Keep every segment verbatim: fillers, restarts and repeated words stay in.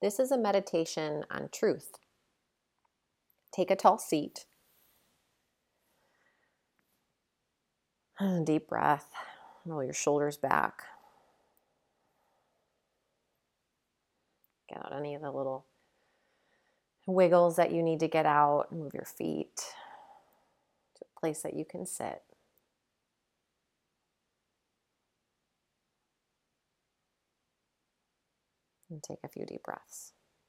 This is a meditation on truth. Take a tall seat. Deep breath. Roll your shoulders back. Get out any of the little wiggles that you need to get out. Move your feet to a place that you can sit. And take a few deep breaths.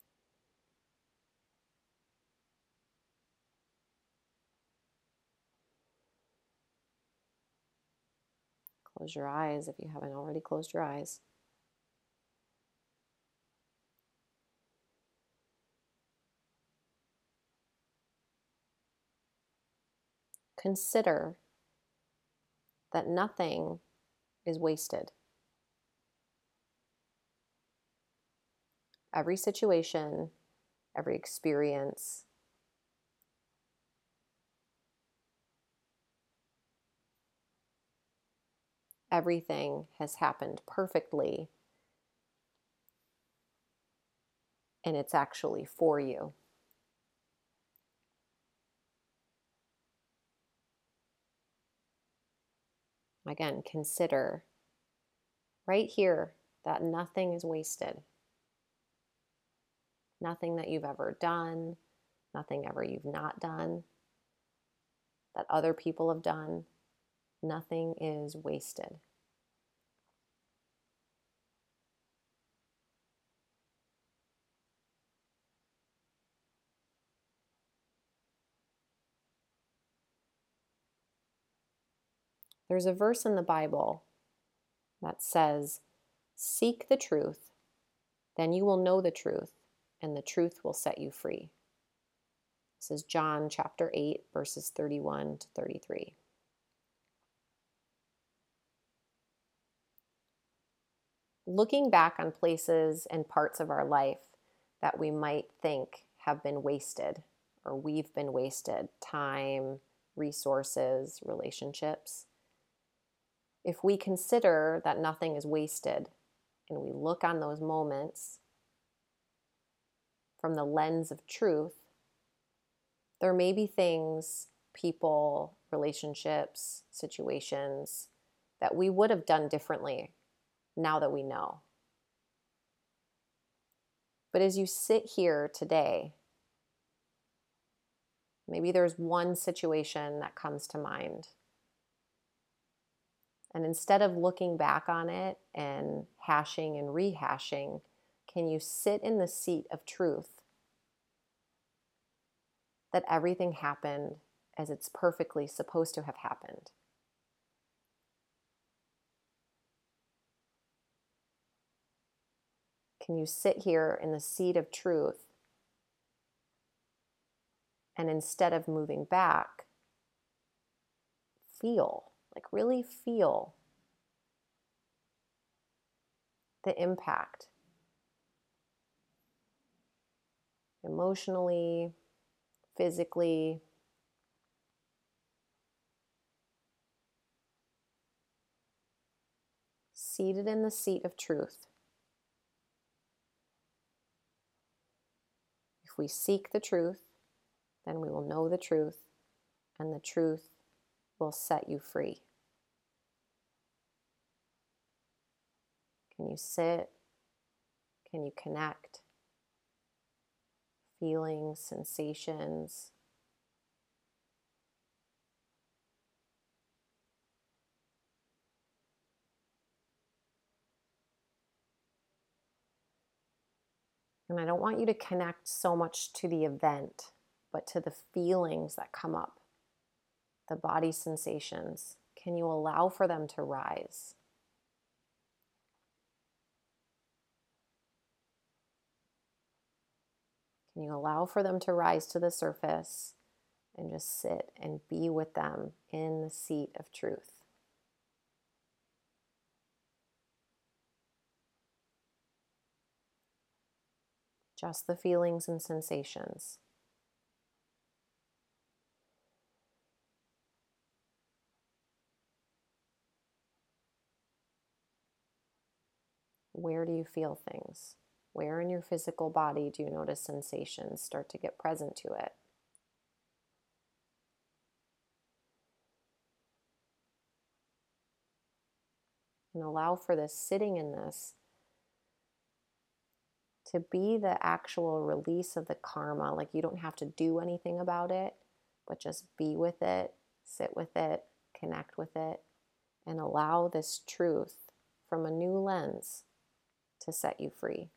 Close your eyes if you haven't already closed your eyes. Consider that nothing is wasted. Every situation, every experience, everything has happened perfectly, and it's actually for you. Again, consider right here that nothing is wasted. Nothing that you've ever done, nothing ever you've not done, that other people have done, nothing is wasted. There's a verse in the Bible that says, "Seek the truth, then you will know the truth, and the truth will set you free." This is John chapter eight, verses thirty-one to thirty-three. Looking back on places and parts of our life that we might think have been wasted, or we've been wasted, time, resources, relationships. If we consider that nothing is wasted, and we look on those moments from the lens of truth, there may be things, people, relationships, situations that we would have done differently now that we know. But as you sit here today, maybe there's one situation that comes to mind. And instead of looking back on it and hashing and rehashing, can you sit in the seat of truth that everything happened as it's perfectly supposed to have happened? Can you sit here in the seat of truth and instead of moving back, feel, like really feel the impact emotionally, physically, seated in the seat of truth. If we seek the truth, then we will know the truth, and the truth will set you free. Can you sit? Can you connect? Feelings, sensations. And I don't want you to connect so much to the event, but to the feelings that come up, the body sensations. Can you allow for them to rise? Can you allow for them to rise to the surface and just sit and be with them in the seat of truth? Just the feelings and sensations. Where do you feel things? Where in your physical body do you notice sensations start to get present to it? And allow for this, sitting in this, to be the actual release of the karma. Like, you don't have to do anything about it, but just be with it, sit with it, connect with it, and allow this truth from a new lens to set you free.